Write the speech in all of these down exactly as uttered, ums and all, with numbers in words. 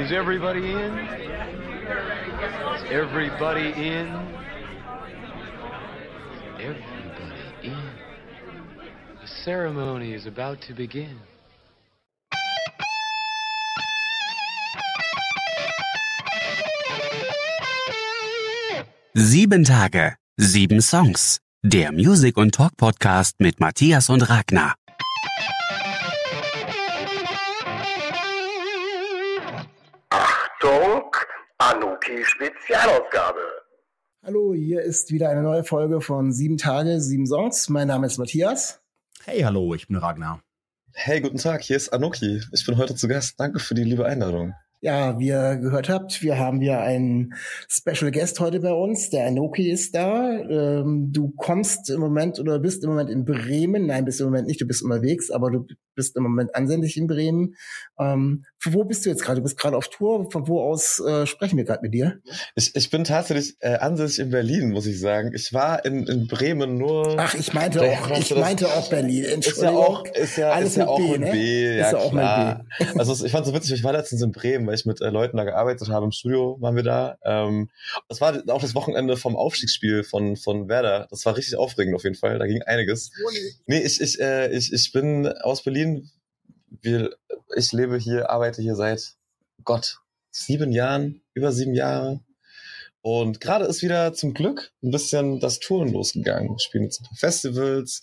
Is everybody in? Is everybody in? Everybody in. The ceremony is about to begin. Sieben Tage, sieben Songs. Der Music- und Talk-Podcast mit Matthias und Ragnar. Achtung, Anoki-Spezialausgabe. Hallo, hier ist wieder eine neue Folge von Sieben Tage, sieben Songs. Mein Name ist Matthias. Hey, hallo, ich bin Ragnar. Hey, guten Tag, hier ist Anoki. Ich bin heute zu Gast. Danke für die liebe Einladung. Ja, wie ihr gehört habt, wir haben hier einen Special Guest heute bei uns. Der Anoki ist da. Ähm, du kommst im Moment oder bist im Moment in Bremen. Nein, bist im Moment nicht. Du bist unterwegs, aber du bist im Moment ansässig in Bremen. Ähm, wo bist du jetzt gerade? Du bist gerade auf Tour. Von wo aus äh, sprechen wir gerade mit dir? Ich, ich bin tatsächlich äh, ansässig in Berlin, muss ich sagen. Ich war in, in Bremen nur... Ach, ich meinte auch, ich meinte auch Berlin. Ist ja auch, ist ja, Alles ist ja mit auch B, mit ne? B. Ja, ist ja auch klar. mit B. Also ich fand so witzig, ich war letztens in Bremen, weil ich mit äh, Leuten da gearbeitet habe. Im Studio waren wir da. Ähm, das war auch das Wochenende vom Aufstiegsspiel von, von Werder. Das war richtig aufregend auf jeden Fall. Da ging einiges. Nee, ich, ich, äh, ich, ich bin aus Berlin. Wir, ich lebe hier, arbeite hier seit, Gott, sieben Jahren, über sieben Jahre. Und gerade ist wieder zum Glück ein bisschen das Touren losgegangen. Wir spielen jetzt ein paar Festivals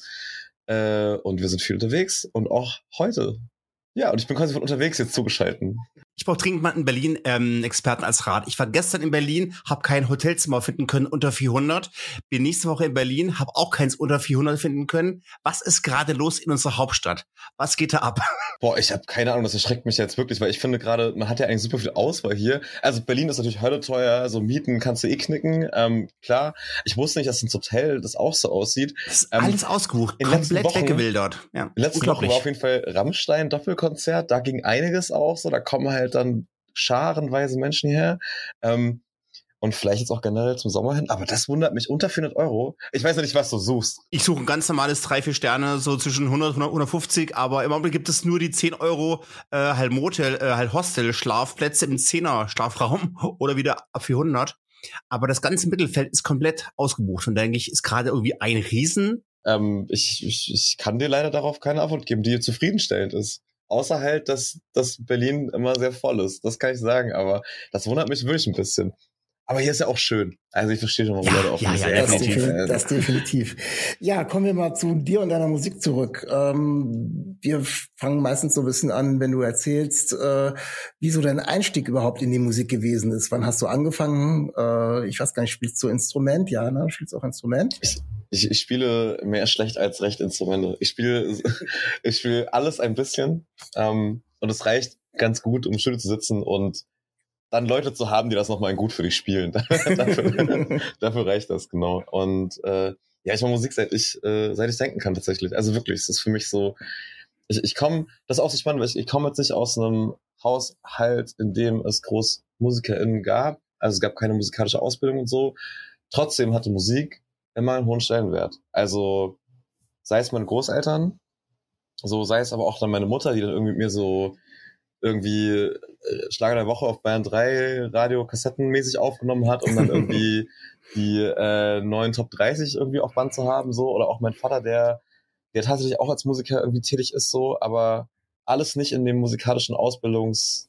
äh, und wir sind viel unterwegs. Und auch heute. Ja, und ich bin quasi von unterwegs jetzt zugeschaltet. Ich brauche dringend mal in Berlin ähm, Experten als Rat. Ich war gestern in Berlin, habe kein Hotelzimmer finden können unter vierhundert. Bin nächste Woche in Berlin, habe auch keins unter vierhundert finden können. Was ist gerade los in unserer Hauptstadt? Was geht da ab? Boah, ich habe keine Ahnung, das erschreckt mich jetzt wirklich, weil ich finde gerade, man hat ja eigentlich super viel Auswahl hier. Also Berlin ist natürlich Hölle teuer, so Mieten kannst du eh knicken. Ähm, klar, ich wusste nicht, dass ins Hotel das auch so aussieht. Das ist ähm, alles ausgebucht, komplett weggewildert. Ja, in den letzten Wochen war auf jeden Fall Rammstein Doppelkonzert, da ging einiges auch so, da kommen halt dann scharenweise Menschen hierher. Ähm, und vielleicht jetzt auch generell zum Sommer hin. Aber das wundert mich, unter vierhundert Euro. Ich weiß ja nicht, was du suchst. Ich suche ein ganz normales drei, vier Sterne, so zwischen hundert, hundert, hundertfünfzig. Aber im Augenblick gibt es nur die zehn Euro äh, halt Motel, äh, halt Hostel-Schlafplätze im Zehner-Schlafraum oder wieder ab vierhundert. Aber das ganze Mittelfeld ist komplett ausgebucht. Und da denke ich, ist gerade irgendwie ein Riesen. Ähm, ich, ich, ich kann dir leider darauf keine Antwort geben, die zufriedenstellend ist. Außer halt, dass, dass Berlin immer sehr voll ist. Das kann ich sagen. Aber das wundert mich wirklich ein bisschen. Aber hier ist ja auch schön. Also ich verstehe schon, warum ja, Leute auch ja, ja, das, definitiv. definitiv, das definitiv. Ja, kommen wir mal zu dir und deiner Musik zurück. Ähm, wir fangen meistens so ein bisschen an, wenn du erzählst, äh, wie so dein Einstieg überhaupt in die Musik gewesen ist. Wann hast du angefangen? Äh, ich weiß gar nicht, spielst du Instrument? Ja, ne? Spielst du auch Instrument? Ich, ich, ich spiele mehr schlecht als recht Instrumente. Ich spiele, ich spiele alles ein bisschen. Ähm, und es reicht ganz gut, um Stühle zu sitzen und dann Leute zu haben, die das nochmal gut für dich spielen. dafür, dafür reicht das, genau. Und äh, ja, ich mache Musik, seit ich äh, seit ich denken kann tatsächlich. Also wirklich, es ist für mich so, ich, ich komme, das ist auch so spannend, weil ich, ich komme jetzt nicht aus einem Haushalt, in dem es groß MusikerInnen gab. Also es gab keine musikalische Ausbildung und so. Trotzdem hatte Musik immer einen hohen Stellenwert. Also sei es meine Großeltern, so sei es aber auch dann meine Mutter, die dann irgendwie mit mir so irgendwie äh, Schlager der Woche auf Bayern drei Radio-Kassettenmäßig aufgenommen hat, um dann irgendwie die äh, neuen Top dreißig irgendwie auf Band zu haben, so. Oder auch mein Vater, der der tatsächlich auch als Musiker irgendwie tätig ist, so, aber alles nicht in dem musikalischen Ausbildungsteil,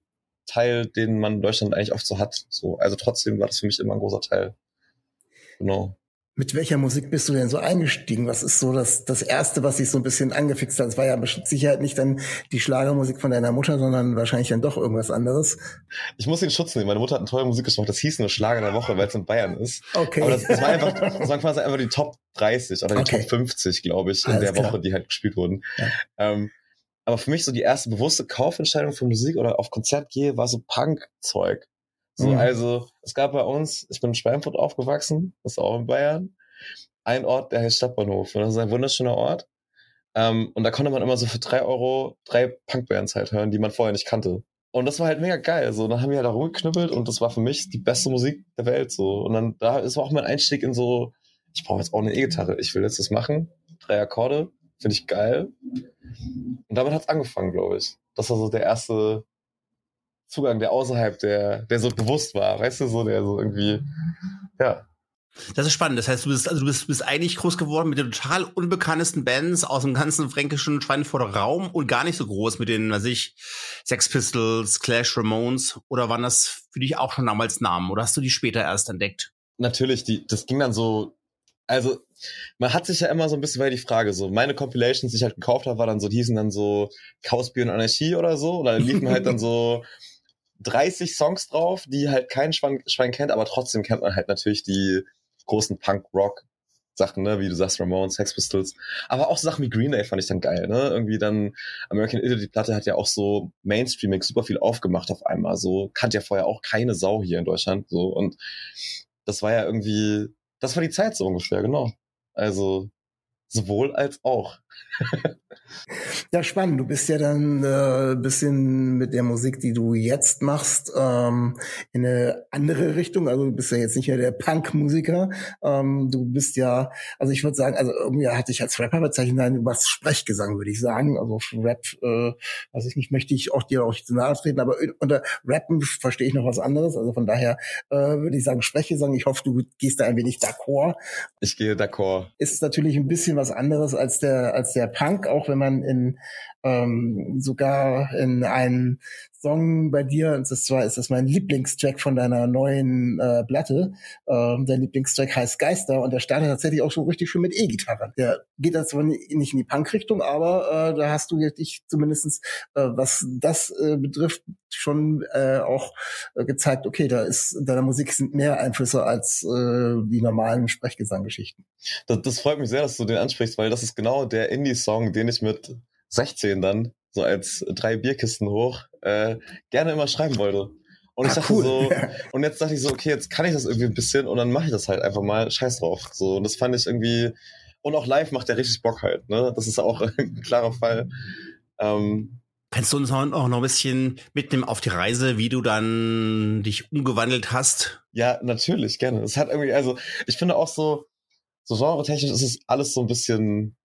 den man in Deutschland eigentlich oft so hat. So. Also trotzdem war das für mich immer ein großer Teil. Genau. Mit welcher Musik bist du denn so eingestiegen? Was ist so das, das Erste, was dich so ein bisschen angefixt hat? Es war ja mit Sicherheit nicht dann die Schlagermusik von deiner Mutter, sondern wahrscheinlich dann doch irgendwas anderes. Ich muss den Schutz nehmen. Meine Mutter hat einen tollen Musikgeschmack. Das hieß nur Schlager der Woche, weil es in Bayern ist. Okay. Aber das, das war einfach, das waren quasi einfach die Top dreißig oder die Okay. Top fünfzig, glaube ich, in Alles der klar. Woche, die halt gespielt wurden. Ja. Ähm, aber für mich so die erste bewusste Kaufentscheidung für Musik oder auf Konzert gehe, war so Punk-Zeug. So, Mhm. also, es gab bei uns, ich bin in Schweinfurt aufgewachsen, das ist auch in Bayern, ein Ort, der heißt Stadtbahnhof. Und das ist ein wunderschöner Ort. Ähm, und da konnte man immer so für drei Euro drei Punkbands halt hören, die man vorher nicht kannte. Und das war halt mega geil. So, dann haben wir halt da rumgeknüppelt und das war für mich die beste Musik der Welt. So. Und dann, da ist auch mein Einstieg in so, ich brauche jetzt auch eine E-Gitarre. Ich will jetzt das machen. Drei Akkorde. Finde ich geil. Und damit hat's angefangen, glaube ich. Das war so der erste Zugang, der außerhalb, der, der so bewusst war, weißt du, so, der so irgendwie, ja. Das ist spannend. Das heißt, du bist, also du bist, bist eigentlich groß geworden mit den total unbekanntesten Bands aus dem ganzen fränkischen Schweinfurter Raum und gar nicht so groß mit den, weiß ich, Sex Pistols, Clash, Ramones. Oder waren das für dich auch schon damals Namen? Oder hast du die später erst entdeckt? Natürlich, die, das ging dann so, also, man hat sich ja immer so ein bisschen, weil die Frage so, meine Compilations, die ich halt gekauft habe, war dann so, die hießen dann so Chaosbier und Anarchie oder so. Und da liefen halt dann so dreißig Songs drauf, die halt kein Schwein, Schwein kennt, aber trotzdem kennt man halt natürlich die großen Punk-Rock-Sachen, ne, wie du sagst, Ramones, Sex Pistols, aber auch so Sachen wie Green Day fand ich dann geil, ne, irgendwie dann American Idiot, die Platte hat ja auch so Mainstreaming super viel aufgemacht auf einmal, so, kannte ja vorher auch keine Sau hier in Deutschland, so, und das war ja irgendwie, das war die Zeit so ungefähr, genau, also sowohl als auch. Ja, spannend. Du bist ja dann äh, bisschen mit der Musik, die du jetzt machst, ähm, in eine andere Richtung. Also du bist ja jetzt nicht mehr der Punk-Musiker. Ähm, du bist ja, also ich würde sagen, also irgendwie hatte ich als Rapper bezeichnet, nein, was Sprechgesang, würde ich sagen. Also für Rap, äh, weiß ich nicht, möchte ich auch dir auch nicht zu nahe treten, aber unter Rappen verstehe ich noch was anderes. Also von daher äh, würde ich sagen Sprechgesang. Ich hoffe, du gehst da ein wenig d'accord. Ich gehe d'accord. Ist natürlich ein bisschen was anderes als der als der Punk, auch wenn man in ähm, sogar in einem Song bei dir, und das zwar ist das mein Lieblingstrack von deiner neuen äh, Platte, ähm, dein Lieblingstrack heißt Geister und der startet tatsächlich auch so richtig schön mit E-Gitarre. Der geht da zwar nicht in die Punk-Richtung, aber äh, da hast du dich zumindestens, äh, was das äh, betrifft, schon äh, auch äh, gezeigt, okay, da ist in deiner Musik sind mehr Einflüsse als äh, die normalen Sprechgesanggeschichten. Das, das freut mich sehr, dass du den ansprichst, weil das ist genau der Indie-Song, den ich mit sechzehn dann, so als drei Bierkisten hoch, äh, gerne immer schreiben wollte. Und ich ah, dachte cool. so, und jetzt dachte ich so, okay, jetzt kann ich das irgendwie ein bisschen und dann mache ich das halt einfach mal, scheiß drauf. So, und das fand ich irgendwie, und auch live macht der richtig Bock halt, ne? Das ist auch ein klarer Fall. Ähm, Kannst du uns auch noch ein bisschen mitnehmen auf die Reise, wie du dann dich umgewandelt hast? Ja, natürlich, gerne. Es hat irgendwie, also, ich finde auch so, so genre-technisch ist es alles so ein bisschen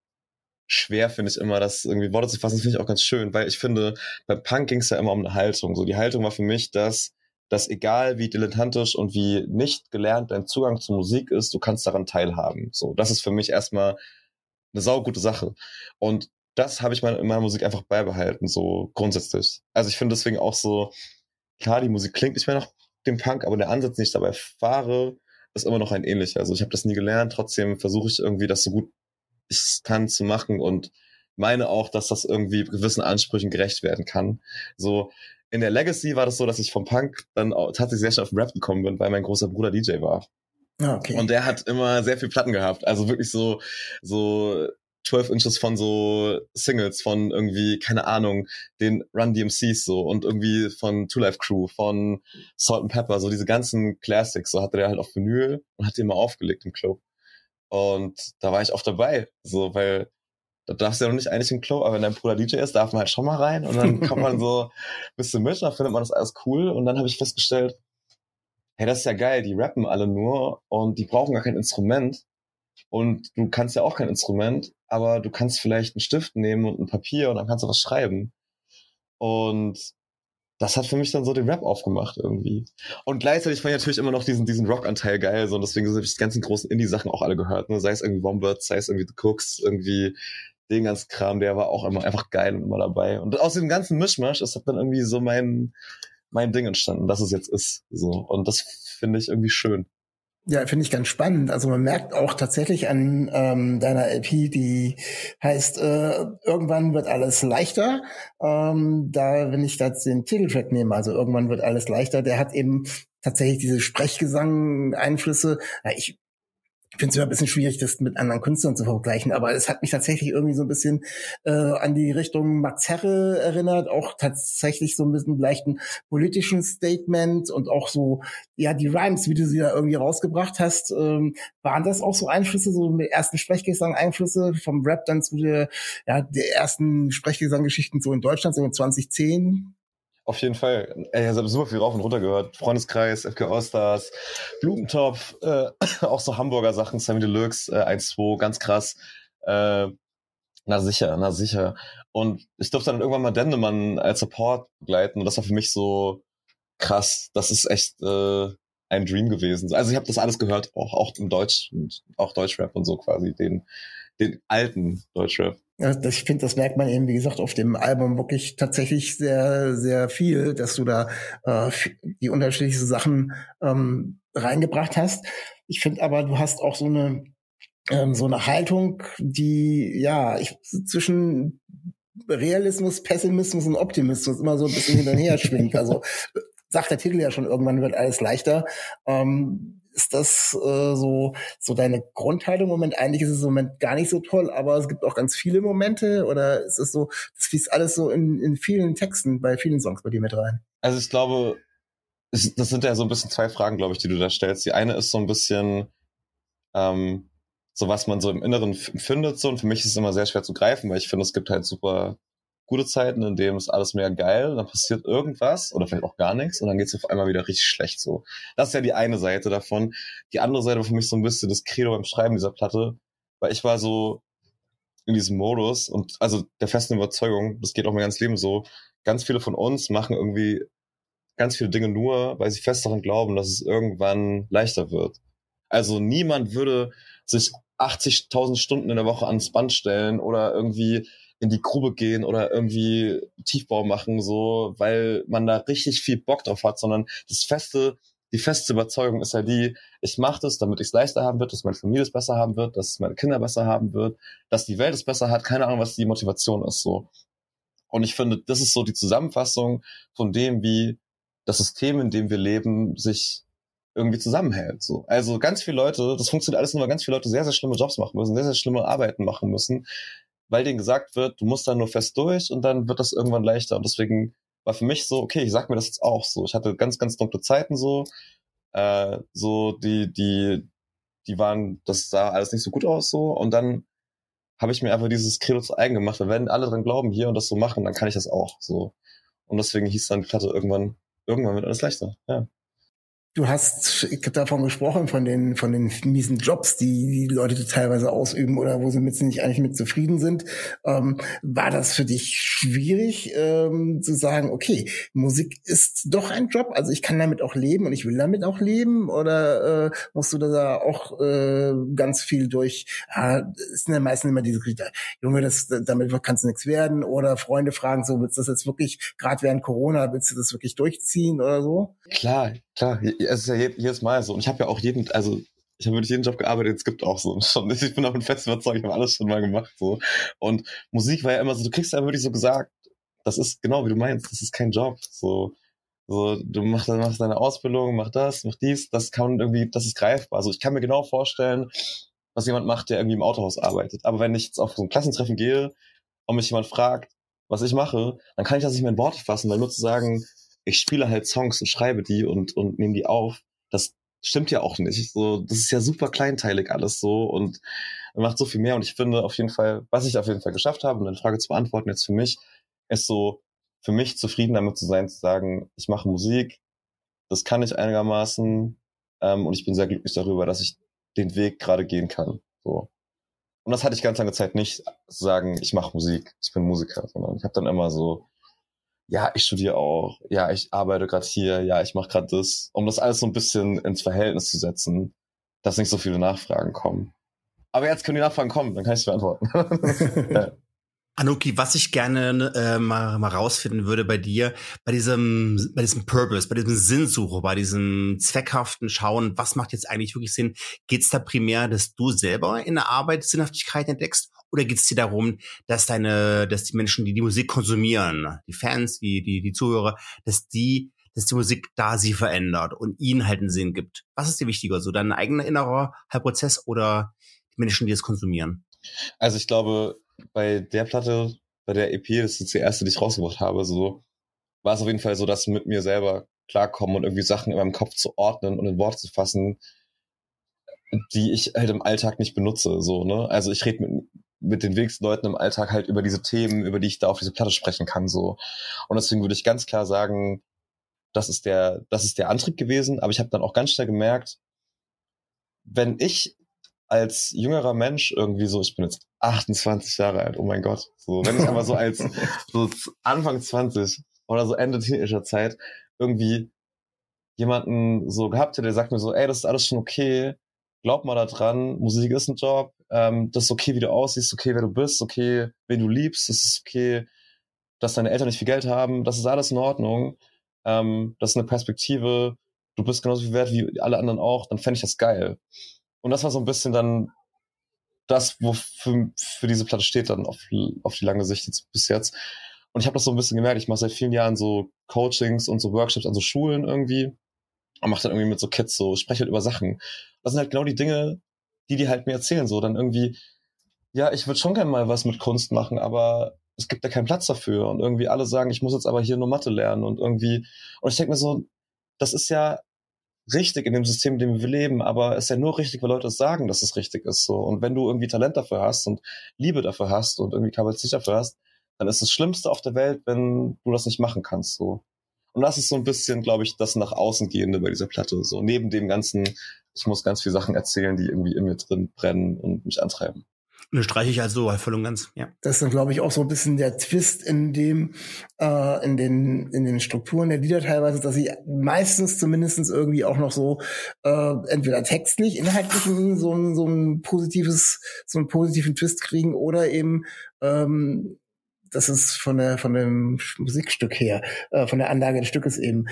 schwer, finde ich immer, das irgendwie Worte zu fassen, finde ich auch ganz schön, weil ich finde, bei Punk ging es ja immer um eine Haltung. So, die Haltung war für mich, dass, dass egal wie dilettantisch und wie nicht gelernt dein Zugang zur Musik ist, du kannst daran teilhaben. So, das ist für mich erstmal eine saugute Sache. Und das habe ich in meiner Musik einfach beibehalten, so grundsätzlich. Also ich finde deswegen auch so, klar, die Musik klingt nicht mehr nach dem Punk, aber der Ansatz, den ich dabei fahre, ist immer noch ein ähnlicher. Also ich habe das nie gelernt, trotzdem versuche ich irgendwie das so gut ich kann zu machen und meine auch, dass das irgendwie gewissen Ansprüchen gerecht werden kann. So in der Legacy war das so, dass ich vom Punk dann auch tatsächlich sehr schnell auf den Rap gekommen bin, weil mein großer Bruder D J war. Ah, okay. Und der hat immer sehr viel Platten gehabt. Also wirklich so, so zwölf Inches von so Singles von irgendwie, keine Ahnung, den Run D M Cs so und irgendwie von Two Life Crew, von Salt and Pepper, so diese ganzen Classics, so hatte der halt auf Vinyl und hat die immer aufgelegt im Club. Und da war ich oft dabei, so, weil da darfst du ja noch nicht eigentlich im Club, aber wenn dein Bruder D J ist, darf man halt schon mal rein und dann kommt man so ein bisschen mit, dann findet man das alles cool und dann habe ich festgestellt, hey, das ist ja geil, die rappen alle nur und die brauchen gar kein Instrument und du kannst ja auch kein Instrument, aber du kannst vielleicht einen Stift nehmen und ein Papier und dann kannst du was schreiben. Und das hat für mich dann so den Rap aufgemacht irgendwie. Und gleichzeitig fand ich natürlich immer noch diesen, diesen Rock-Anteil geil, so, und deswegen habe ich die ganzen großen Indie-Sachen auch alle gehört, ne? Sei es irgendwie Wombats, sei es irgendwie The Cooks, irgendwie den ganzen Kram, der war auch immer einfach geil und immer dabei. Und aus dem ganzen Mischmasch ist dann irgendwie so mein, mein Ding entstanden, dass es jetzt ist, so. Und das finde ich irgendwie schön. Ja, finde ich ganz spannend. Also man merkt auch tatsächlich an ähm, deiner L P, die heißt äh, irgendwann wird alles leichter. Ähm, da, wenn ich jetzt den Titeltrack nehme, also irgendwann wird alles leichter, der hat eben tatsächlich diese Sprechgesang-Einflüsse. Ja, ich Ich finde es immer ein bisschen schwierig, das mit anderen Künstlern zu vergleichen, aber es hat mich tatsächlich irgendwie so ein bisschen äh, an die Richtung Max Herre erinnert, auch tatsächlich so ein bisschen leichten politischen Statement und auch so, ja, die Rhymes, wie du sie da irgendwie rausgebracht hast, ähm, waren das auch so Einflüsse, so mit ersten Sprechgesang-Einflüsse vom Rap dann zu der, ja, der ersten Sprechgesang-Geschichten so in Deutschland, so in zwanzig zehn? Auf jeden Fall. Ey, ich habe super viel rauf und runter gehört. Freundeskreis, F K Allstars, Blumentopf, äh, auch so Hamburger Sachen, Sammy Deluxe, äh, eins zwei, ganz krass. Äh, Na sicher, na sicher. Und ich durfte dann irgendwann mal Dendemann als Support begleiten und das war für mich so krass. Das ist echt äh, ein Dream gewesen. Also ich habe das alles gehört, auch auch im Deutsch und auch Deutschrap und so quasi, den den alten Deutschrap. Ja, das, ich finde, das merkt man eben, wie gesagt, auf dem Album wirklich tatsächlich sehr, sehr viel, dass du da äh, die unterschiedlichsten Sachen ähm, reingebracht hast. Ich finde aber, du hast auch so eine ähm, so eine Haltung, die ja ich, zwischen Realismus, Pessimismus und Optimismus immer so ein bisschen hin und her schwingt. Also sagt der Titel ja schon, irgendwann wird alles leichter. Ähm, ist das äh, so so deine Grundhaltung im Moment? Eigentlich ist es im Moment gar nicht so toll, aber es gibt auch ganz viele Momente, oder ist es so, das fließt alles so in, in vielen Texten, bei vielen Songs bei dir mit rein? Also ich glaube, es, das sind ja so ein bisschen zwei Fragen, glaube ich, die du da stellst. Die eine ist so ein bisschen ähm, so, was man so im Inneren f- findet, so, und für mich ist es immer sehr schwer zu greifen, weil ich finde, es gibt halt super gute Zeiten, in denen ist alles mega geil, dann passiert irgendwas oder vielleicht auch gar nichts und dann geht's auf einmal wieder richtig schlecht so. Das ist ja die eine Seite davon. Die andere Seite war für mich so ein bisschen das Credo beim Schreiben dieser Platte, weil ich war so in diesem Modus und also der festen Überzeugung, das geht auch mein ganzes Leben so, ganz viele von uns machen irgendwie ganz viele Dinge nur, weil sie fest daran glauben, dass es irgendwann leichter wird. Also niemand würde sich achtzigtausend Stunden in der Woche ans Band stellen oder irgendwie in die Grube gehen oder irgendwie Tiefbau machen, so, weil man da richtig viel Bock drauf hat, sondern das feste, die feste Überzeugung ist ja die, ich mache das, damit ich es leichter haben wird, dass meine Familie es besser haben wird, dass meine Kinder besser haben wird, dass die Welt es besser hat, keine Ahnung, was die Motivation ist, so. Und ich finde, das ist so die Zusammenfassung von dem, wie das System, in dem wir leben, sich irgendwie zusammenhält, so. Also ganz viele Leute, das funktioniert alles nur, weil ganz viele Leute sehr, sehr schlimme Jobs machen müssen, sehr, sehr schlimme Arbeiten machen müssen, weil denen gesagt wird, du musst da nur fest durch und dann wird das irgendwann leichter. Und deswegen war für mich so, okay, ich sag mir das jetzt auch so. Ich hatte ganz, ganz dunkle Zeiten so, äh, so die, die, die waren, das sah alles nicht so gut aus so. Und dann habe ich mir einfach dieses Credo zu eigen gemacht. Weil wenn alle dran glauben hier und das so machen, dann kann ich das auch so. Und deswegen hieß dann die Platte irgendwann, irgendwann wird alles leichter, ja. Du hast davon gesprochen, von den, von den miesen Jobs, die die Leute teilweise ausüben oder wo sie mit nicht eigentlich mit zufrieden sind. Ähm, war das für dich schwierig, ähm, zu sagen, okay, Musik ist doch ein Job, also ich kann damit auch leben und ich will damit auch leben? Oder äh, musst du da auch äh, ganz viel durch, äh, es sind ja meistens immer diese Kritiker, Junge, das, damit kannst du nichts werden, oder Freunde fragen so, willst du das jetzt wirklich, gerade während Corona, willst du das wirklich durchziehen oder so? Klar, klar, es ist ja jedes Mal so. Und ich habe ja auch jeden, also ich habe wirklich jeden Job gearbeitet, den es gibt auch so. Schon, ich bin auch ein fest überzeugt, ich habe alles schon mal gemacht so. Und Musik war ja immer so, du kriegst ja wirklich so gesagt, das ist genau wie du meinst, das ist kein Job. So, so du machst, machst deine Ausbildung, mach das, mach dies, das kann irgendwie, das ist greifbar. Also ich kann mir genau vorstellen, was jemand macht, der irgendwie im Autohaus arbeitet. Aber wenn ich jetzt auf so ein Klassentreffen gehe und mich jemand fragt, was ich mache, dann kann ich das nicht mehr in Worte fassen, weil nur zu sagen, ich spiele halt Songs und schreibe die und, und nehme die auf, das stimmt ja auch nicht. So, das ist ja super kleinteilig alles so und man macht so viel mehr. Und ich finde auf jeden Fall, was ich auf jeden Fall geschafft habe, um deine Frage zu beantworten jetzt für mich, ist so, für mich zufrieden damit zu sein, zu sagen, ich mache Musik, das kann ich einigermaßen ähm, und ich bin sehr glücklich darüber, dass ich den Weg gerade gehen kann. So. Und das hatte ich ganz lange Zeit nicht, zu sagen, ich mache Musik, ich bin Musiker, sondern ich habe dann immer so, ja, ich studiere auch, ja, ich arbeite gerade hier, ja, ich mache gerade das, um das alles so ein bisschen ins Verhältnis zu setzen, dass nicht so viele Nachfragen kommen. Aber jetzt können die Nachfragen kommen, dann kann ich es beantworten. Ja. Anoki, was ich gerne äh, mal, mal rausfinden würde bei dir, bei diesem, bei diesem Purpose, bei diesem Sinnsuche, bei diesem zweckhaften Schauen, was macht jetzt eigentlich wirklich Sinn? Geht es da primär, dass du selber in der Arbeit Sinnhaftigkeit entdeckst? Oder geht es dir darum, dass deine, dass die Menschen, die die Musik konsumieren, die Fans, die, die, die Zuhörer, dass die, dass die Musik da sie verändert und ihnen halt einen Sinn gibt? Was ist dir wichtiger? So dein eigener innerer Prozess oder die Menschen, die es konsumieren? Also ich glaube, bei der Platte, bei der E P, das ist jetzt die erste, die ich rausgebracht habe, so, war es auf jeden Fall so, dass mit mir selber klarkommen und irgendwie Sachen in meinem Kopf zu ordnen und in Worte zu fassen, die ich halt im Alltag nicht benutze, so, ne? Also ich rede mit, mit den wenigsten Leuten im Alltag halt über diese Themen, über die ich da auf diese Platte sprechen kann, so. Und deswegen würde ich ganz klar sagen, das ist der, das ist der Antrieb gewesen, aber ich habe dann auch ganz schnell gemerkt, wenn ich als jüngerer Mensch irgendwie so, ich bin jetzt achtundzwanzig Jahre alt, oh mein Gott. So, wenn ich aber so als so Anfang zwanzig oder so Ende Teenagerzeit irgendwie jemanden so gehabt hätte, der sagt mir so, ey, das ist alles schon okay, glaub mal da dran, Musik ist ein Job, ähm, das ist okay, wie du aussiehst, okay, wer du bist, okay, wen du liebst, das ist okay, dass deine Eltern nicht viel Geld haben, das ist alles in Ordnung, ähm, das ist eine Perspektive, du bist genauso viel wert wie alle anderen auch, dann fände ich das geil. Und das war so ein bisschen dann das, wofür für diese Platte steht dann auf, auf die lange Sicht jetzt, bis jetzt. Und ich habe das so ein bisschen gemerkt, ich mache seit vielen Jahren so Coachings und so Workshops an so Schulen irgendwie und mache dann irgendwie mit so Kids so, spreche halt über Sachen. Das sind halt genau die Dinge, die die halt mir erzählen, so dann irgendwie, ja, ich würde schon gerne mal was mit Kunst machen, aber es gibt ja keinen Platz dafür und irgendwie alle sagen, ich muss jetzt aber hier nur Mathe lernen und irgendwie, und ich denke mir so, das ist ja richtig in dem System, in dem wir leben, aber es ist ja nur richtig, weil Leute sagen, dass es richtig ist, so. Und wenn du irgendwie Talent dafür hast und Liebe dafür hast und irgendwie Kapazität dafür hast, dann ist das Schlimmste auf der Welt, wenn du das nicht machen kannst, so. Und das ist so ein bisschen, glaube ich, das nach außen gehende bei dieser Platte, so. Neben dem ganzen, ich muss ganz viele Sachen erzählen, die irgendwie in mir drin brennen und mich antreiben. Und das streiche ich also voll und ganz, ja. Das ist dann, glaube ich, auch so ein bisschen der Twist in dem, äh, in den, in den Strukturen der Lieder teilweise, dass sie meistens zumindestens irgendwie auch noch so, äh, entweder textlich, inhaltlich so ein, so ein positives, so einen positiven Twist kriegen oder eben, ähm, das ist von der, von dem Musikstück her, äh, von der Anlage des Stückes eben,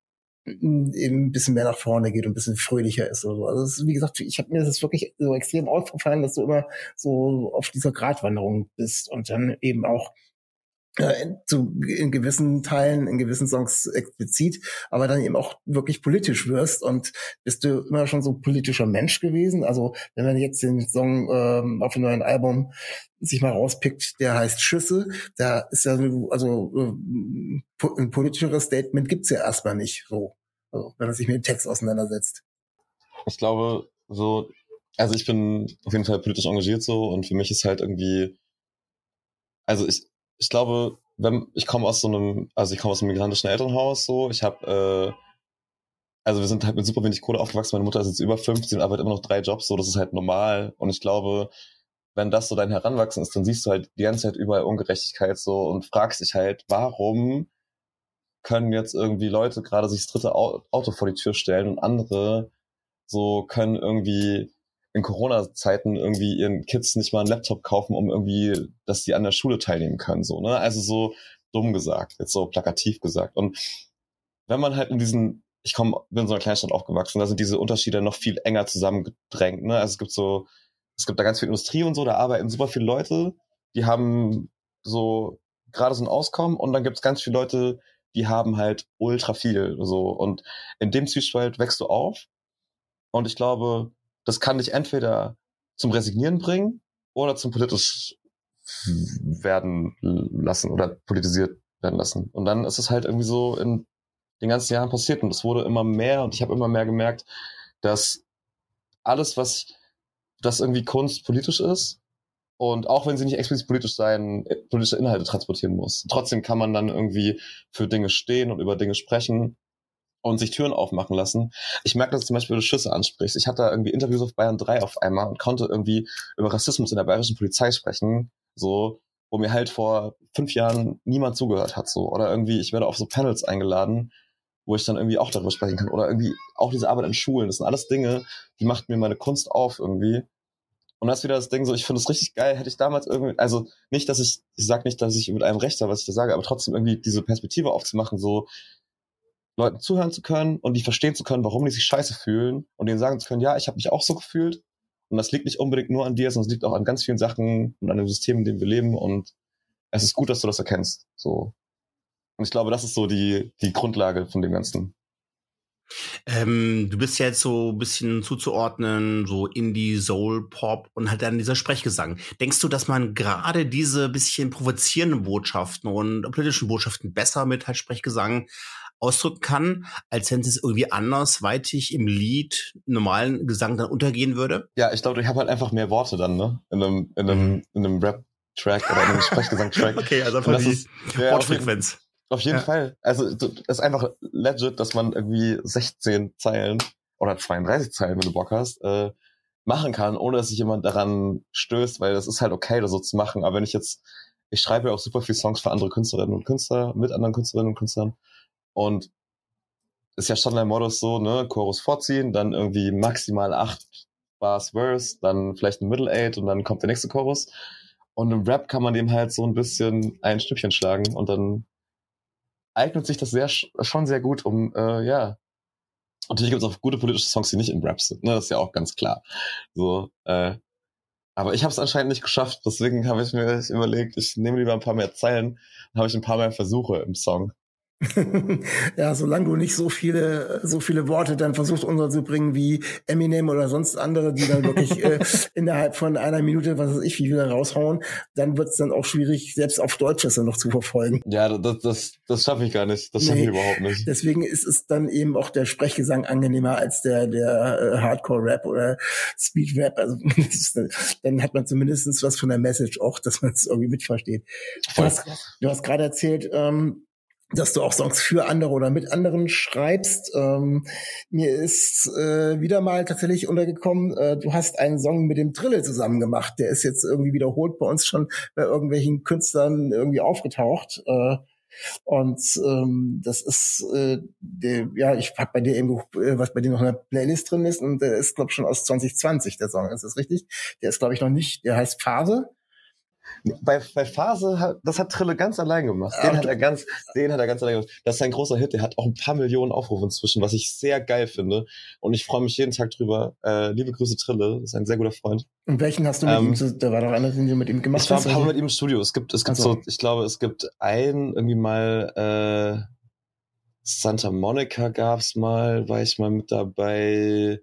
eben ein bisschen mehr nach vorne geht und ein bisschen fröhlicher ist oder so. Also es ist, wie gesagt, ich habe mir das wirklich so extrem aufgefallen, dass du immer so auf dieser Gratwanderung bist und dann eben auch äh, zu, in gewissen Teilen, in gewissen Songs explizit, aber dann eben auch wirklich politisch wirst. Und bist du immer schon so politischer Mensch gewesen? Also wenn man jetzt den Song ähm, auf dem neuen Album sich mal rauspickt, der heißt Schüsse, da ist ja also äh, ein politischeres Statement gibt's ja erstmal nicht so. Also, wenn man sich mit dem Text auseinandersetzt. Ich glaube, so, also ich bin auf jeden Fall politisch engagiert so und für mich ist halt irgendwie, also ich, ich glaube, wenn, ich komme aus so einem, also ich komme aus einem migrantischen Elternhaus so, ich habe, äh, also wir sind halt mit super wenig Kohle aufgewachsen, meine Mutter ist jetzt über fünfzig und arbeitet immer noch drei Jobs, so, das ist halt normal und ich glaube, wenn das so dein Heranwachsen ist, dann siehst du halt die ganze Zeit überall Ungerechtigkeit so und fragst dich halt, warum können jetzt irgendwie Leute gerade sich das dritte Auto vor die Tür stellen und andere so können irgendwie in Corona-Zeiten irgendwie ihren Kids nicht mal einen Laptop kaufen, um irgendwie, dass die an der Schule teilnehmen können, so, ne? Also so dumm gesagt, jetzt so plakativ gesagt. Und wenn man halt in diesen, ich komme, bin in so einer Kleinstadt aufgewachsen, da sind diese Unterschiede noch viel enger zusammengedrängt, ne? Also es gibt so, es gibt da ganz viel Industrie und so, da arbeiten super viele Leute, die haben so gerade so ein Auskommen und dann gibt es ganz viele Leute, die haben halt ultra viel, so. Und in dem Zwiespalt wächst du auf. Und ich glaube, das kann dich entweder zum Resignieren bringen oder zum politisch werden lassen oder politisiert werden lassen. Und dann ist es halt irgendwie so in den ganzen Jahren passiert und es wurde immer mehr und ich habe immer mehr gemerkt, dass alles, was, das irgendwie Kunst politisch ist, und auch wenn sie nicht explizit politisch sein, politische Inhalte transportieren muss. Trotzdem kann man dann irgendwie für Dinge stehen und über Dinge sprechen und sich Türen aufmachen lassen. Ich merke, dass du zum Beispiel du Schüsse ansprichst. Ich hatte da irgendwie Interviews auf Bayern drei auf einmal und konnte irgendwie über Rassismus in der bayerischen Polizei sprechen, so, wo mir halt vor fünf Jahren niemand zugehört hat, so. Oder irgendwie, ich werde auf so Panels eingeladen, wo ich dann irgendwie auch darüber sprechen kann. Oder irgendwie auch diese Arbeit in Schulen. Das sind alles Dinge, die macht mir meine Kunst auf irgendwie. Und das ist wieder das Ding so, ich finde es richtig geil, hätte ich damals irgendwie, also nicht, dass ich, ich sag nicht, dass ich mit einem Recht habe, was ich da sage, aber trotzdem irgendwie diese Perspektive aufzumachen, so Leuten zuhören zu können und die verstehen zu können, warum die sich scheiße fühlen und denen sagen zu können, ja, ich habe mich auch so gefühlt und das liegt nicht unbedingt nur an dir, sondern es liegt auch an ganz vielen Sachen und an dem System, in dem wir leben und es ist gut, dass du das erkennst, so. Und ich glaube, das ist so die, die Grundlage von dem Ganzen. Ähm, du bist ja jetzt so ein bisschen zuzuordnen, so Indie, Soul, Pop und halt dann dieser Sprechgesang. Denkst du, dass man gerade diese bisschen provozierenden Botschaften und politischen Botschaften besser mit halt Sprechgesang ausdrücken kann, als wenn es irgendwie andersweitig im Lied, normalen Gesang dann untergehen würde? Ja, ich glaube, ich habe halt einfach mehr Worte dann, ne? In einem, in einem, mhm. in einem Rap-Track oder in einem Sprechgesang-Track. Okay, also einfach die ist, ja, Wortfrequenz. Auf jeden ja. Fall. Also es ist einfach legit, dass man irgendwie sechzehn Zeilen oder zweiunddreißig Zeilen, wenn du Bock hast, äh, machen kann, ohne dass sich jemand daran stößt, weil das ist halt okay, das so zu machen. Aber wenn ich jetzt, ich schreibe ja auch super viele Songs für andere Künstlerinnen und Künstler, mit anderen Künstlerinnen und Künstlern und ist ja Standard-Modus so, ne, Chorus vorziehen, dann irgendwie maximal acht Bars Verse, dann vielleicht ein Middle Eight und dann kommt der nächste Chorus. Und im Rap kann man dem halt so ein bisschen ein Stückchen schlagen und dann eignet sich das sehr schon sehr gut, um, äh, ja, natürlich gibt es auch gute politische Songs, die nicht im Rap sind, ne, das ist ja auch ganz klar. So, äh, aber ich habe es anscheinend nicht geschafft, deswegen habe ich mir überlegt, ich nehme lieber ein paar mehr Zeilen, dann habe ich ein paar mehr Versuche im Song. Ja, solange du nicht so viele, so viele Worte dann versuchst unterzubringen wie Eminem oder sonst andere, die dann wirklich äh, innerhalb von einer Minute, was weiß ich, wie wieder raushauen, dann wird's dann auch schwierig, selbst auf Deutsch das dann noch zu verfolgen. Ja, das, das, das schaffe ich gar nicht. Das schaffe Nee, ich überhaupt nicht. Deswegen ist es dann eben auch der Sprechgesang angenehmer als der, der äh, Hardcore-Rap oder Speed-Rap. Also das ist, dann hat man zumindest was von der Message auch, dass man es irgendwie mitversteht. Du hast, du hast gerade erzählt, ähm, dass du auch Songs für andere oder mit anderen schreibst. Ähm, mir ist äh, wieder mal tatsächlich untergekommen, äh, du hast einen Song mit dem Trille zusammen gemacht. Der ist jetzt irgendwie wiederholt bei uns schon bei irgendwelchen Künstlern irgendwie aufgetaucht. Äh, und ähm, das ist, äh, der, ja, ich habe bei dir eben, äh, was bei dir noch in der Playlist drin ist, und der ist, glaube ich, schon aus zwanzig zwanzig, der Song. Ist das richtig? Der ist, glaube ich, noch nicht, der heißt Phase. Bei, bei Phase, hat, das hat Trille ganz allein gemacht. Den hat er ganz, den hat er ganz allein gemacht. Das ist ein großer Hit, der hat auch ein paar Millionen Aufrufe inzwischen, was ich sehr geil finde. Und ich freue mich jeden Tag drüber. Äh, liebe Grüße Trille, das ist ein sehr guter Freund. Und welchen hast du mit ähm, ihm, da war doch einer, den du mit ihm gemacht hast? Ich war hast? ein paar Mal mit ihm im Studio. Es gibt, es gibt also. so, ich glaube, es gibt ein, irgendwie mal, äh, Santa Monica gab's mal, war ich mal mit dabei.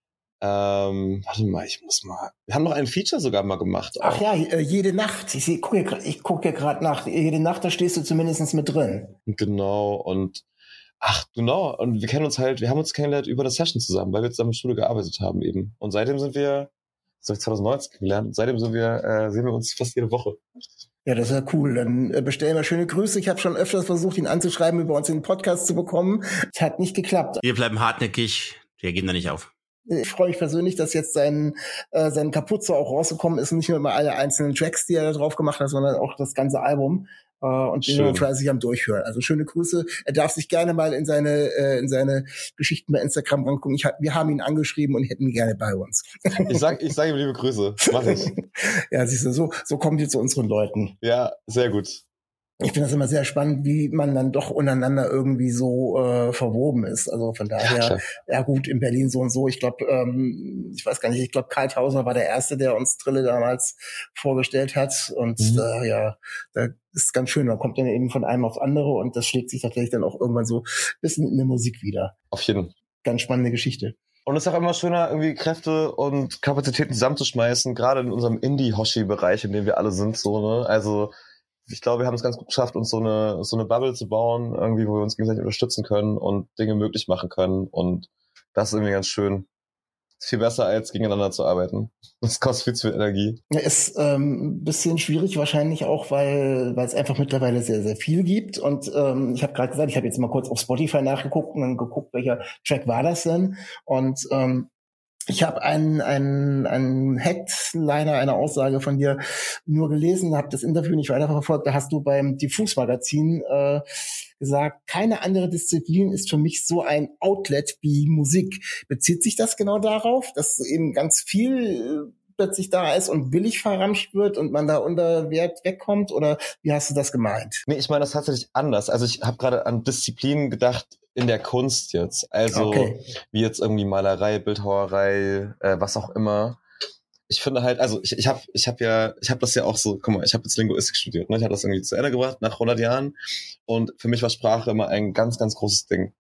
Ähm, warte mal, ich muss mal. Wir haben noch ein Feature sogar mal gemacht. Auch. Ach ja, jede Nacht. Ich gucke ich guck ja gerade nach. Jede Nacht, da stehst du zumindest mit drin. Genau, und ach, genau. Und wir kennen uns halt, wir haben uns kennengelernt über eine Session zusammen, weil wir zusammen im Studio gearbeitet haben eben. Und seitdem sind wir, das habe ich zwanzig neunzehn kennengelernt, und seitdem sind wir, äh, sehen wir uns fast jede Woche. Ja, das ist ja cool. Dann äh, bestellen wir schöne Grüße. Ich habe schon öfters versucht, ihn anzuschreiben, über uns in den Podcast zu bekommen. Es hat nicht geklappt. Wir bleiben hartnäckig, wir geben da nicht auf. Ich freue mich persönlich, dass jetzt sein, äh, sein Capuzzo auch rausgekommen ist und nicht nur immer alle einzelnen Tracks, die er da drauf gemacht hat, sondern auch das ganze Album. Äh, und den wir fleißig am Durchhören. Also schöne Grüße. Er darf sich gerne mal in seine äh, in seine Geschichten bei Instagram rangucken. Ich, wir haben ihn angeschrieben und hätten ihn gerne bei uns. Ich sag, ich sage ihm liebe Grüße. Mach ich. Ja, siehst du, so, so kommen wir zu unseren Leuten. Ja, sehr gut. Ich finde das immer sehr spannend, wie man dann doch untereinander irgendwie so äh, verwoben ist. Also von daher, ja, ja gut, in Berlin so und so. Ich glaube, ähm, ich weiß gar nicht, ich glaube, Karl Tausner war der Erste, der uns Trille damals vorgestellt hat. Und mhm. äh, ja, da ist ganz schön. Man kommt dann eben von einem auf andere und das schlägt sich tatsächlich dann auch irgendwann so ein bisschen in der Musik wieder. Auf jeden Fall. Ganz spannende Geschichte. Und es ist auch immer schöner, irgendwie Kräfte und Kapazitäten zusammenzuschmeißen, gerade in unserem Indie-Hoshi-Bereich, in dem wir alle sind, so, ne? Also, ich glaube, wir haben es ganz gut geschafft, uns so eine so eine Bubble zu bauen, irgendwie, wo wir uns gegenseitig unterstützen können und Dinge möglich machen können. Und das ist irgendwie ganz schön. Ist viel besser, als gegeneinander zu arbeiten. Das kostet viel zu viel Energie. Ja, ist ähm, ein bisschen schwierig wahrscheinlich auch, weil weil es einfach mittlerweile sehr, sehr viel gibt. Und ähm, ich habe gerade gesagt, ich habe jetzt mal kurz auf Spotify nachgeguckt und dann geguckt, welcher Track war das denn. Und ähm, ich habe einen, einen, einen Headliner, eine Aussage von dir nur gelesen, habe das Interview nicht weiterverfolgt. Da hast du beim Diffus-Magazin äh, gesagt, keine andere Disziplin ist für mich so ein Outlet wie Musik. Bezieht sich das genau darauf, dass eben ganz viel äh, plötzlich da ist und billig verramscht wird und man da unter Wert wegkommt? Oder wie hast du das gemeint? Nee, ich meine das tatsächlich anders. Also ich habe gerade an Disziplinen gedacht, in der Kunst jetzt, also okay. Wie jetzt irgendwie Malerei, Bildhauerei, äh, was auch immer. Ich finde halt, also ich ich habe ich habe ja, ich habe das ja auch so, guck mal, ich habe jetzt Linguistik studiert, ne? Ich habe das irgendwie zu Ende gebracht nach hundert Jahren und für mich war Sprache immer ein ganz, ganz großes Ding.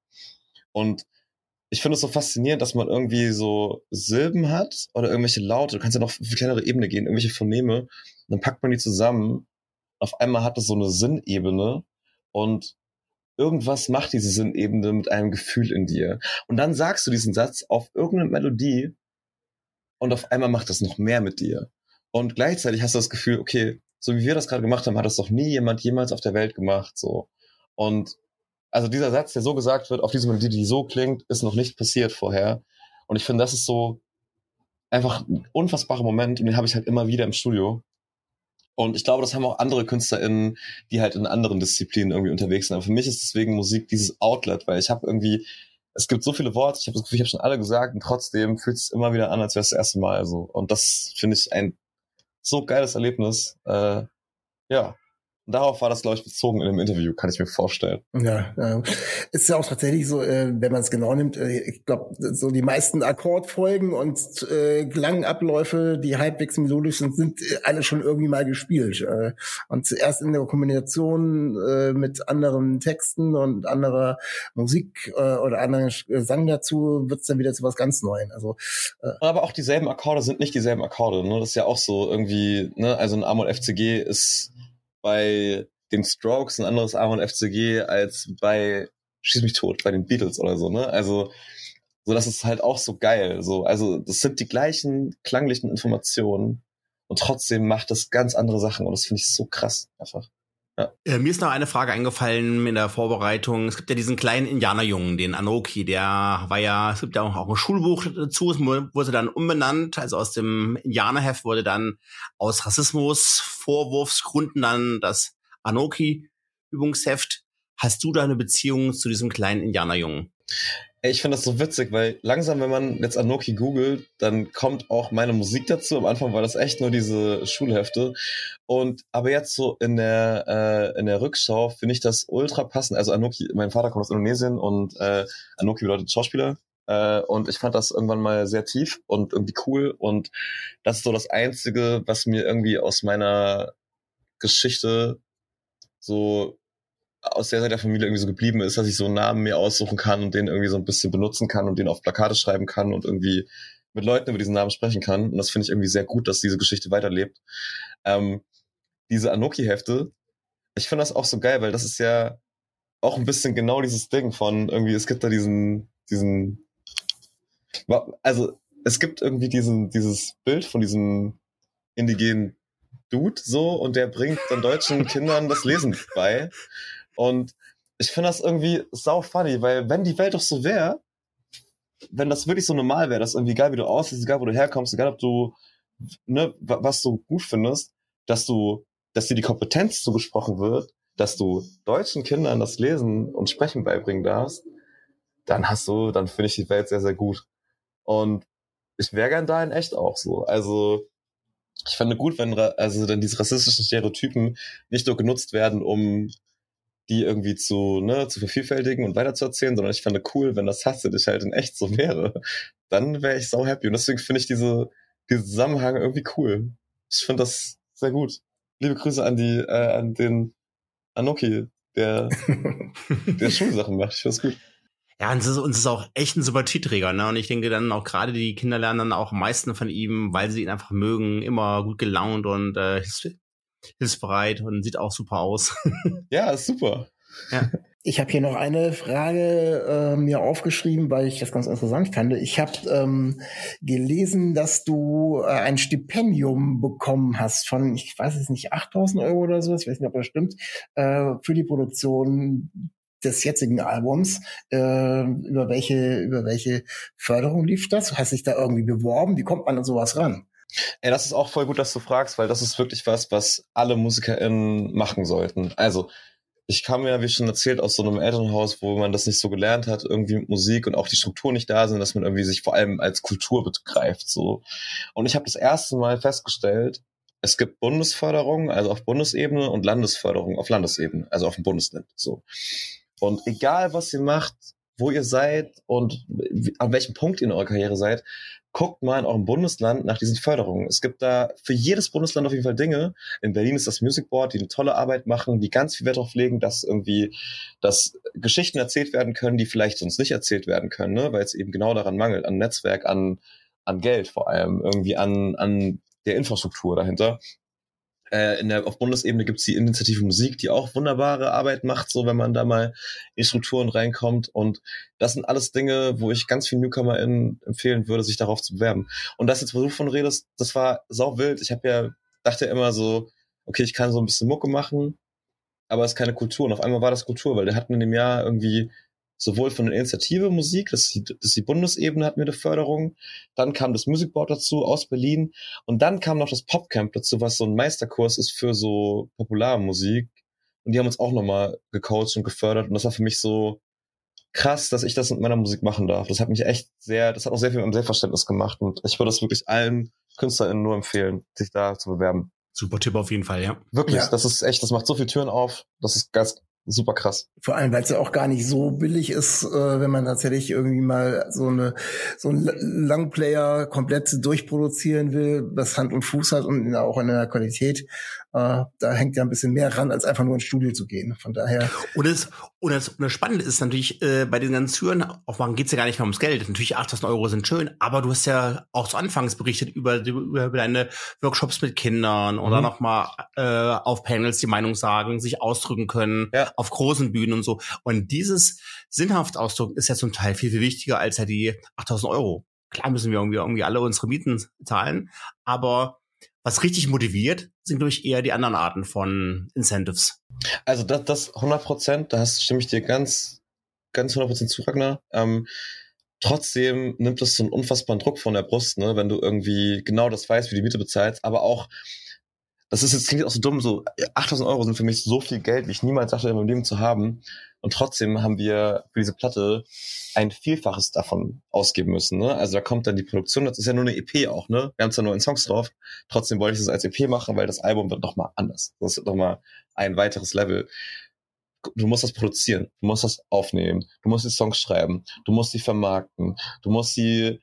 Und ich finde es so faszinierend, dass man irgendwie so Silben hat oder irgendwelche Laute, du kannst ja noch auf eine kleinere Ebene gehen, irgendwelche Phoneme, und dann packt man die zusammen, auf einmal hat das so eine Sinnebene und irgendwas macht diese Sinnebene mit einem Gefühl in dir. Und dann sagst du diesen Satz auf irgendeine Melodie und auf einmal macht das noch mehr mit dir. Und gleichzeitig hast du das Gefühl, okay, so wie wir das gerade gemacht haben, hat das doch nie jemand jemals auf der Welt gemacht. So. Und also dieser Satz, der so gesagt wird, auf diese Melodie, die so klingt, ist noch nicht passiert vorher. Und ich finde, das ist so einfach ein unfassbarer Moment und den habe ich halt immer wieder im Studio. Und ich glaube, das haben auch andere KünstlerInnen, die halt in anderen Disziplinen irgendwie unterwegs sind. Aber für mich ist deswegen Musik dieses Outlet, weil ich habe irgendwie, es gibt so viele Worte, ich habe das Gefühl, ich habe schon alle gesagt und trotzdem fühlt es immer wieder an, als wäre es das erste Mal so. Und das finde ich ein so geiles Erlebnis. Äh, ja. Und darauf war das, glaube ich, bezogen in dem Interview, kann ich mir vorstellen. Ja, äh, ist ja auch tatsächlich so, äh, wenn man es genau nimmt, äh, ich glaube, so die meisten Akkordfolgen und äh, Klangabläufe, die halbwegs melodisch sind, sind äh, alle schon irgendwie mal gespielt. Äh, und zuerst in der Kombination äh, mit anderen Texten und anderer Musik äh, oder anderen Gesang dazu wird's dann wieder zu was ganz Neuem. Also, äh, aber auch dieselben Akkorde sind nicht dieselben Akkorde. Ne? Das ist ja auch so irgendwie, ne? Also ein A-Moll F C G ist bei den Strokes ein anderes A-Moll F C G als bei Schieß mich tot, bei den Beatles oder so, ne? Also, so, das ist halt auch so geil, so. Also, das sind die gleichen klanglichen Informationen und trotzdem macht das ganz andere Sachen und das finde ich so krass, einfach. Ja. Äh, mir ist noch eine Frage eingefallen in der Vorbereitung. Es gibt ja diesen kleinen Indianerjungen, den Anoki, der war ja, es gibt ja auch, auch ein Schulbuch dazu, es wurde dann umbenannt, also aus dem Indianerheft wurde dann aus Rassismus-Vorwurfsgründen dann das Anoki-Übungsheft. Hast du da eine Beziehung zu diesem kleinen Indianerjungen? Ich finde das so witzig, weil langsam, wenn man jetzt Anoki googelt, dann kommt auch meine Musik dazu. Am Anfang war das echt nur diese Schulhefte. Und aber jetzt so in der äh, in der Rückschau finde ich das ultra passend. Also Anoki, mein Vater kommt aus Indonesien und äh, Anoki bedeutet Schauspieler. Äh, und ich fand das irgendwann mal sehr tief und irgendwie cool. Und das ist so das Einzige, was mir irgendwie aus meiner Geschichte so aus der Seite der Familie irgendwie so geblieben ist, dass ich so einen Namen mir aussuchen kann und den irgendwie so ein bisschen benutzen kann und den auf Plakate schreiben kann und irgendwie mit Leuten über diesen Namen sprechen kann. Und das finde ich irgendwie sehr gut, dass diese Geschichte weiterlebt. Ähm, diese Anoki-Hefte, ich finde das auch so geil, weil das ist ja auch ein bisschen genau dieses Ding von irgendwie, es gibt da diesen, diesen, also es gibt irgendwie diesen, dieses Bild von diesem indigenen Dude so und der bringt dann deutschen Kindern das Lesen bei. Und ich finde das irgendwie sau funny, weil wenn die Welt doch so wäre, wenn das wirklich so normal wäre, dass irgendwie egal wie du aussiehst, egal wo du herkommst, egal ob du, ne, was du gut findest, dass du, dass dir die Kompetenz zugesprochen wird, dass du deutschen Kindern das Lesen und Sprechen beibringen darfst, dann hast du, dann finde ich die Welt sehr, sehr gut. Und ich wäre gern da in echt auch so. Also, ich fände gut, wenn, also dann diese rassistischen Stereotypen nicht nur genutzt werden, um die irgendwie zu, ne, zu vervielfältigen und weiterzuerzählen, sondern ich fände cool, wenn das tatsächlich halt in echt so wäre. Dann wäre ich sau happy. Und deswegen finde ich diese, diesen Zusammenhang irgendwie cool. Ich finde das sehr gut. Liebe Grüße an die, äh, an den Anoki, der, der Schulsachen macht. Ich finde das gut. Ja, und es ist, und es ist auch echt ein Sympathieträger, ne? Und ich denke dann auch gerade die Kinder lernen dann auch am meisten von ihm, weil sie ihn einfach mögen, immer gut gelaunt und äh, hilfsbereit und sieht auch super aus. Ja, ist super. Ja. Ich habe hier noch eine Frage äh, mir aufgeschrieben, weil ich das ganz interessant fand. Ich habe ähm, gelesen, dass du äh, ein Stipendium bekommen hast von, ich weiß es nicht, achttausend Euro oder so, ich weiß nicht, ob das stimmt, äh, für die Produktion des jetzigen Albums. Äh, über welche über welche Förderung lief das? Hast du dich da irgendwie beworben? Wie kommt man an sowas ran? Ey, das ist auch voll gut, dass du fragst, weil das ist wirklich was, was alle MusikerInnen machen sollten. Also, ich kam ja, wie schon erzählt, aus so einem Elternhaus, wo man das nicht so gelernt hat, irgendwie mit Musik und auch die Strukturen nicht da sind, dass man irgendwie sich vor allem als Kultur begreift, so. Und ich habe das erste Mal festgestellt, es gibt Bundesförderung, also auf Bundesebene und Landesförderung auf Landesebene, also auf dem Bundesland, so. Und egal, was ihr macht, wo ihr seid und an welchem Punkt ihr in eurer Karriere seid, guckt mal in eurem Bundesland nach diesen Förderungen. Es gibt da für jedes Bundesland auf jeden Fall Dinge. In Berlin ist das Music Board, die eine tolle Arbeit machen, die ganz viel Wert darauf legen, dass irgendwie, dass Geschichten erzählt werden können, die vielleicht sonst nicht erzählt werden können, ne? Weil es eben genau daran mangelt, an Netzwerk, an, an Geld vor allem, irgendwie an, an der Infrastruktur dahinter. Äh, in der, auf Bundesebene gibt's die Initiative Musik, die auch wunderbare Arbeit macht, so wenn man da mal in die Strukturen reinkommt. Und das sind alles Dinge, wo ich ganz vielen NewcomerInnen empfehlen würde, sich darauf zu bewerben. Und das jetzt, wo du von redest, das war sau wild. Ich habe ja, dachte ja immer so, okay, ich kann so ein bisschen Mucke machen, aber es ist keine Kultur. Und auf einmal war das Kultur, weil der hatten in dem Jahr irgendwie sowohl von der Initiative Musik, das ist, die, das ist die Bundesebene, hatten wir eine Förderung, dann kam das Music Board dazu aus Berlin und dann kam noch das Popcamp dazu, was so ein Meisterkurs ist für so Popularmusik und die haben uns auch nochmal gecoacht und gefördert und das war für mich so krass, dass ich das mit meiner Musik machen darf. Das hat mich echt sehr, das hat auch sehr viel mit meinem Selbstverständnis gemacht und ich würde das wirklich allen KünstlerInnen nur empfehlen, sich da zu bewerben. Super Tipp auf jeden Fall, ja. Wirklich, Ja. das ist echt, das macht so viele Türen auf, das ist ganz super krass. Vor allem, weil es ja auch gar nicht so billig ist, äh, wenn man tatsächlich irgendwie mal so eine so einen Langplayer komplett durchproduzieren will, was Hand und Fuß hat und auch in der Qualität. Äh, da hängt ja ein bisschen mehr ran, als einfach nur ins Studio zu gehen. Von daher. Und das, und das, und das Spannende ist natürlich, äh, bei den ganzen Türen aufmachen geht's ja gar nicht mehr ums Geld. Natürlich achttausend Euro sind schön, aber du hast ja auch zu Anfangs berichtet über, über, über deine Workshops mit Kindern oder Mhm. nochmal äh, auf Panels die Meinung sagen, sich ausdrücken können, Ja. auf großen Bühnen und so. Und dieses sinnhaft Ausdrücken ist ja zum Teil viel, viel wichtiger als ja die achttausend Euro. Klar müssen wir irgendwie, irgendwie alle unsere Mieten zahlen, aber was richtig motiviert, sind, glaube ich, eher die anderen Arten von Incentives. Also das, das hundert Prozent, da hast, stimme ich dir ganz, ganz hundert Prozent zu, Ragnar. Ähm, trotzdem nimmt das so einen unfassbaren Druck von der Brust, ne, wenn du irgendwie genau das weißt, wie die Miete bezahlst, aber auch, das ist jetzt, klingt auch so dumm, so achttausend Euro sind für mich so viel Geld, wie ich niemals dachte, in meinem Leben zu haben. Und trotzdem haben wir für diese Platte ein Vielfaches davon ausgeben müssen, ne? Also da kommt dann die Produktion, das ist ja nur eine E P auch, ne? Wir haben zwar nur einen Songs drauf, trotzdem wollte ich das als E P machen, weil das Album wird nochmal anders. Das wird nochmal ein weiteres Level. Du musst das produzieren, du musst das aufnehmen, du musst die Songs schreiben, du musst die vermarkten, du musst die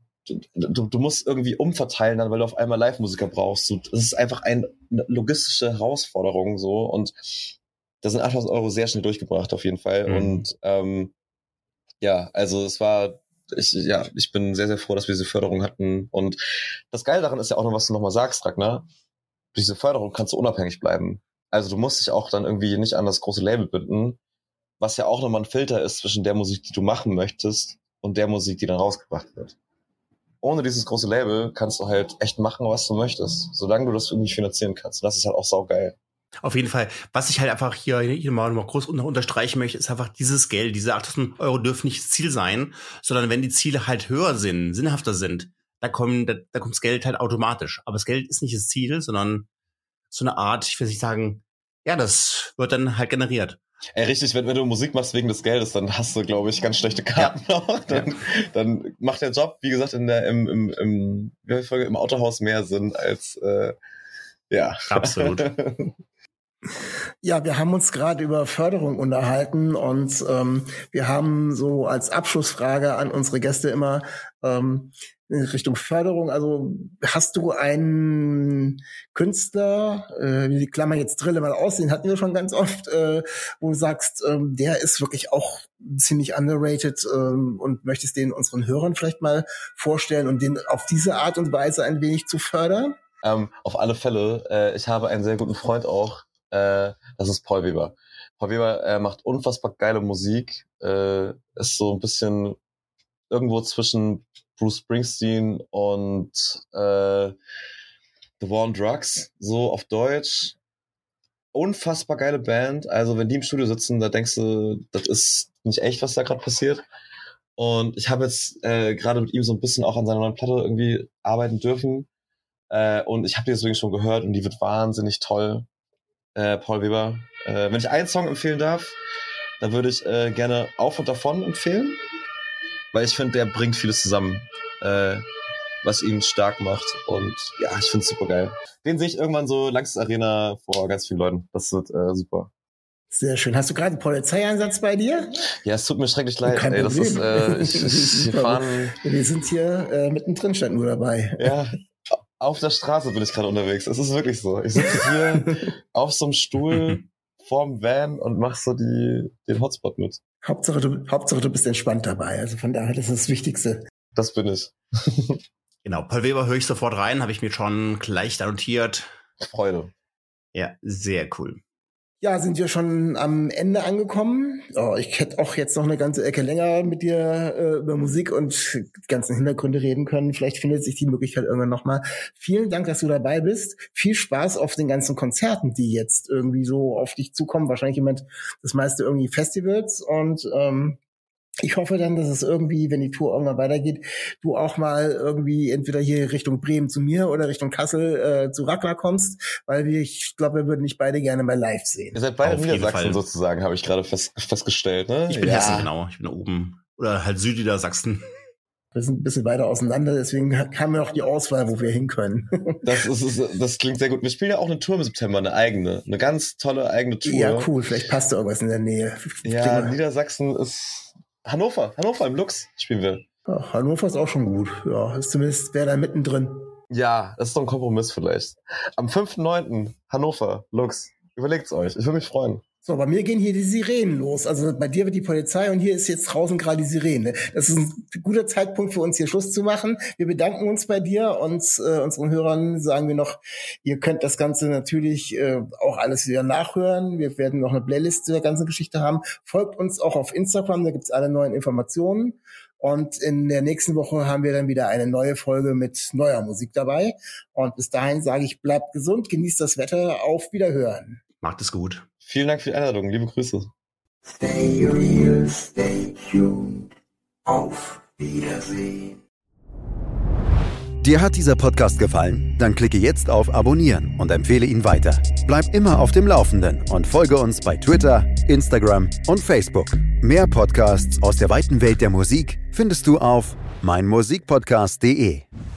Du, du musst irgendwie umverteilen dann, weil du auf einmal Live-Musiker brauchst. Das ist einfach eine logistische Herausforderung so und da sind achttausend Euro sehr schnell durchgebracht auf jeden Fall. Mhm. Und ähm, ja, also es war, ich, ja, ich bin sehr, sehr froh, dass wir diese Förderung hatten. Und das Geile daran ist ja auch noch, was du nochmal sagst, Ragnar, durch diese Förderung kannst du unabhängig bleiben. Also du musst dich auch dann irgendwie nicht an das große Label binden, was ja auch nochmal ein Filter ist zwischen der Musik, die du machen möchtest und der Musik, die dann rausgebracht wird. Ohne dieses große Label kannst du halt echt machen, was du möchtest, solange du das irgendwie finanzieren kannst. Und das ist halt auch saugeil. Auf jeden Fall. Was ich halt einfach hier, hier mal, mal groß unterstreichen möchte, ist einfach dieses Geld. Diese achttausend Euro dürfen nicht das Ziel sein, sondern wenn die Ziele halt höher sind, sinnhafter sind, da kommen, da, da kommt das Geld halt automatisch. Aber das Geld ist nicht das Ziel, sondern so eine Art, ich will nicht sagen, ja, das wird dann halt generiert. Ey, richtig, wenn, wenn du Musik machst wegen des Geldes, dann hast du, glaube ich, ganz schlechte Karten ja. auch. Dann, ja. dann macht der Job, wie gesagt, in der, im, im, im, wie Folge, im Autohaus mehr Sinn als, äh, ja. Absolut. Ja, wir haben uns gerade über Förderung unterhalten und ähm, wir haben so als Abschlussfrage an unsere Gäste immer ähm, in Richtung Förderung. Also hast du einen Künstler, äh, die Klammer jetzt Drille mal aus, den hatten wir schon ganz oft, äh, wo du sagst, ähm, der ist wirklich auch ziemlich underrated ähm, und möchtest den unseren Hörern vielleicht mal vorstellen und den auf diese Art und Weise ein wenig zu fördern? Ähm, auf alle Fälle. Äh, ich habe einen sehr guten Freund auch. Äh, das ist Paul Weber. Paul Weber äh, macht unfassbar geile Musik. Äh, ist so ein bisschen irgendwo zwischen Bruce Springsteen und äh, The War on Drugs, so auf Deutsch. Unfassbar geile Band. Also wenn die im Studio sitzen, da denkst du, das ist nicht echt, was da gerade passiert. Und ich habe jetzt äh, gerade mit ihm so ein bisschen auch an seiner neuen Platte irgendwie arbeiten dürfen. Äh, und ich habe die deswegen schon gehört und die wird wahnsinnig toll. Äh, Paul Weber. Äh, wenn ich einen Song empfehlen darf, dann würde ich äh, gerne Auf und Davon empfehlen, weil ich finde, der bringt vieles zusammen, äh, was ihn stark macht und ja, ich finde es super geil. Den sehe ich irgendwann so Langsys Arena vor ganz vielen Leuten. Das wird äh, super. Sehr schön. Hast du gerade einen Polizeieinsatz bei dir? Ja, es tut mir schrecklich leid. Kein Ey, das Problem. ist, äh, ich, ich, wir fahren. Wir sind hier äh, mittendrin, stand nur dabei. Ja. Auf der Straße bin ich gerade unterwegs. Es ist wirklich so. Ich sitze hier auf so einem Stuhl vorm Van und mach so die, den Hotspot mit. Hauptsache du, Hauptsache, du bist entspannt dabei. Also von daher, das ist das Wichtigste. Das bin ich. Genau, Paul Weber höre ich sofort rein, habe ich mir schon gleich da notiert. Freude. Ja, sehr cool. Ja, sind wir schon am Ende angekommen. Oh, ich hätte auch jetzt noch eine ganze Ecke länger mit dir äh, über Musik und die ganzen Hintergründe reden können. Vielleicht findet sich die Möglichkeit irgendwann nochmal. Vielen Dank, dass du dabei bist. Viel Spaß auf den ganzen Konzerten, die jetzt irgendwie so auf dich zukommen. Wahrscheinlich jemand das meiste irgendwie Festivals und ähm, ich hoffe dann, dass es irgendwie, wenn die Tour irgendwann weitergeht, du auch mal irgendwie entweder hier Richtung Bremen zu mir oder Richtung Kassel äh, zu Rackler kommst, weil wir, ich glaube, wir würden dich beide gerne mal live sehen. Ihr seid beide Auf jeden Niedersachsen Fall. sozusagen, habe ich gerade fest, festgestellt, ne? Ich bin Ja. Hessen, genau. Ich bin da oben. Oder halt Südniedersachsen. Wir sind ein bisschen weiter auseinander, deswegen haben wir noch die Auswahl, wo wir hin können. Das ist, ist, das klingt sehr gut. Wir spielen ja auch eine Tour im September, eine eigene. Eine ganz tolle eigene Tour. Ja, cool. Vielleicht passt da irgendwas in der Nähe. Ja, Niedersachsen ist Hannover. Hannover im Lux spielen wir. Ja, Hannover ist auch schon gut. Ja, ist zumindest wäre da mittendrin. Ja, das ist doch ein Kompromiss vielleicht. Am fünften neunten Hannover, Lux. Überlegt's euch. Ich würde mich freuen. So, bei mir gehen hier die Sirenen los. Also bei dir wird die Polizei und hier ist jetzt draußen gerade die Sirene. Das ist ein guter Zeitpunkt für uns hier Schluss zu machen. Wir bedanken uns bei dir und äh, unseren Hörern sagen wir noch, ihr könnt das Ganze natürlich äh, auch alles wieder nachhören. Wir werden noch eine Playlist zu der ganzen Geschichte haben. Folgt uns auch auf Instagram, da gibt's alle neuen Informationen. Und in der nächsten Woche haben wir dann wieder eine neue Folge mit neuer Musik dabei. Und bis dahin sage ich, bleibt gesund, genießt das Wetter, auf Wiederhören. Macht es gut. Vielen Dank für die Einladung. Liebe Grüße. Stay real, stay tuned. Auf Wiedersehen. Dir hat dieser Podcast gefallen? Dann klicke jetzt auf Abonnieren und empfehle ihn weiter. Bleib immer auf dem Laufenden und folge uns bei Twitter, Instagram und Facebook. Mehr Podcasts aus der weiten Welt der Musik findest du auf meinmusikpodcast punkt de.